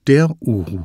Der Uhu.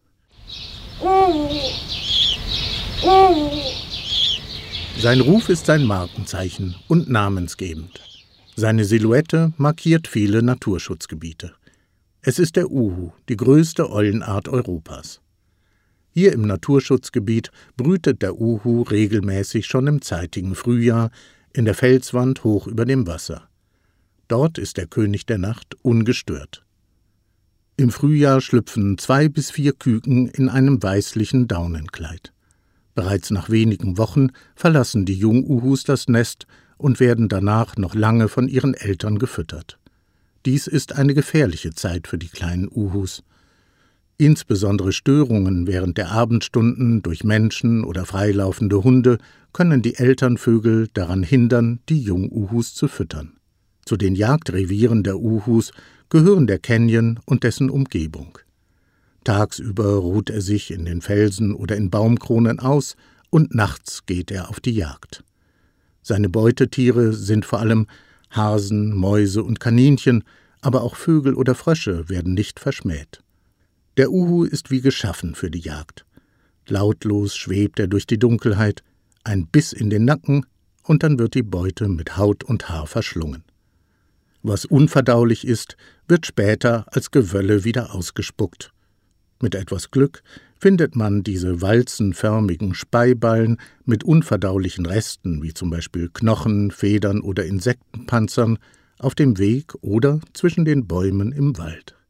Sein Ruf ist sein Markenzeichen und namensgebend. Seine Silhouette markiert viele Naturschutzgebiete. Es ist der Uhu, die größte Eulenart Europas. Hier im Naturschutzgebiet brütet der Uhu regelmäßig schon im zeitigen Frühjahr in der Felswand hoch über dem Wasser. Dort ist der König der Nacht ungestört. Im Frühjahr schlüpfen 2 bis 4 Küken in einem weißlichen Daunenkleid. Bereits nach wenigen Wochen verlassen die Junguhus das Nest und werden danach noch lange von ihren Eltern gefüttert. Dies ist eine gefährliche Zeit für die kleinen Uhus. Insbesondere Störungen während der Abendstunden durch Menschen oder freilaufende Hunde können die Elternvögel daran hindern, die Junguhus zu füttern. Zu den Jagdrevieren der Uhus gehören der Canyon und dessen Umgebung. Tagsüber ruht er sich in den Felsen oder in Baumkronen aus und nachts geht er auf die Jagd. Seine Beutetiere sind vor allem Hasen, Mäuse und Kaninchen, aber auch Vögel oder Frösche werden nicht verschmäht. Der Uhu ist wie geschaffen für die Jagd. Lautlos schwebt er durch die Dunkelheit, ein Biss in den Nacken und dann wird die Beute mit Haut und Haar verschlungen. Was unverdaulich ist, wird später als Gewölle wieder ausgespuckt. Mit etwas Glück findet man diese walzenförmigen Speiballen mit unverdaulichen Resten, wie zum Beispiel Knochen, Federn oder Insektenpanzern, auf dem Weg oder zwischen den Bäumen im Wald.